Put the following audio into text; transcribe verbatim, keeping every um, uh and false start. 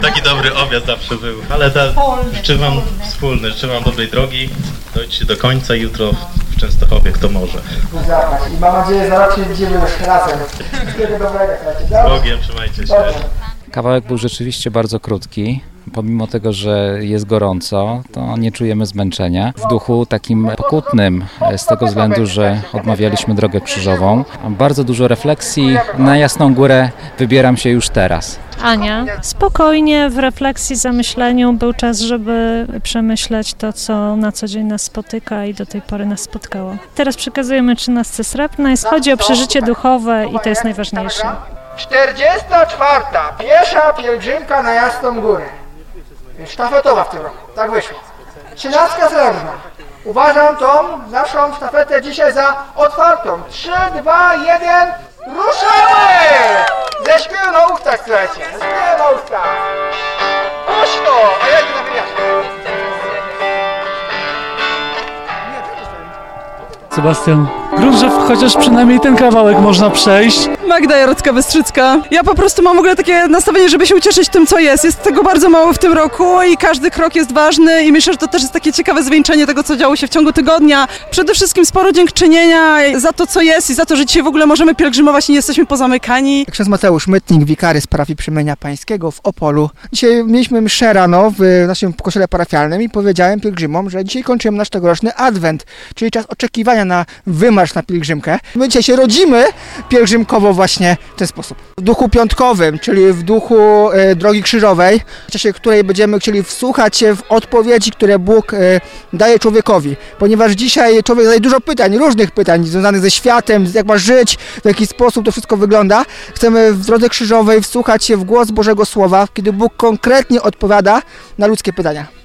Taki dobry obiad zawsze był, ale ta, życzę wam wspólny, życzę wam dobrej drogi, dojdźcie do końca jutro w Częstochowie, kto może. I mam nadzieję, że za rok się widzimy już razem. Wszystkiego dobrego, z Bogiem, trzymajcie się. Kawałek był rzeczywiście bardzo krótki. Pomimo tego, że jest gorąco, to nie czujemy zmęczenia. W duchu takim pokutnym, z tego względu, że odmawialiśmy drogę krzyżową. Mam bardzo dużo refleksji. Na Jasną Górę wybieram się już teraz. Ania. Spokojnie, w refleksji, zamyśleniu był czas, żeby przemyśleć to, co na co dzień nas spotyka i do tej pory nas spotkało. Teraz przekazujemy trzynastce srebrne. Chodzi o przeżycie duchowe i to jest najważniejsze. czterdziesta czwarta piesza pielgrzymka na Jasną Górę. Sztafetowa w tym roku, tak wyszło. Trzynastka srebrna. Uważam tą naszą sztafetę dzisiaj za otwartą. trzy, dwa, jeden, ruszamy! Ze śpiewu na ustach, słuchajcie. Ze śpiewu na ustach. Głośno! A ja idę na wyjaśnię. Sebastian, grunt, że chociaż przynajmniej ten kawałek można przejść. Magda Jarocka-Bystrzycka. Ja po prostu mam w ogóle takie nastawienie, żeby się ucieszyć tym, co jest. Jest tego bardzo mało w tym roku i każdy krok jest ważny i myślę, że to też jest takie ciekawe zwieńczenie tego, co działo się w ciągu tygodnia. Przede wszystkim sporo dziękczynienia za to, co jest i za to, że dzisiaj w ogóle możemy pielgrzymować i nie jesteśmy pozamykani. Ksiądz Mateusz Mytnik, wikary z parafii Przemienia Pańskiego w Opolu. Dzisiaj mieliśmy mszę rano w naszym kościele parafialnym i powiedziałem pielgrzymom, że dzisiaj kończymy nasz tegoroczny adwent, czyli czas oczekiwania na wymarsz na pielgrzymkę. My dzisiaj się rodzimy pielgrzymkowo właśnie w ten sposób. W duchu piątkowym, czyli w duchu e, drogi krzyżowej, w czasie której będziemy chcieli wsłuchać się w odpowiedzi, które Bóg e, daje człowiekowi. Ponieważ dzisiaj człowiek zadaje dużo pytań, różnych pytań związanych ze światem, jak ma żyć, w jaki sposób to wszystko wygląda. Chcemy w drodze krzyżowej wsłuchać się w głos Bożego Słowa, kiedy Bóg konkretnie odpowiada na ludzkie pytania.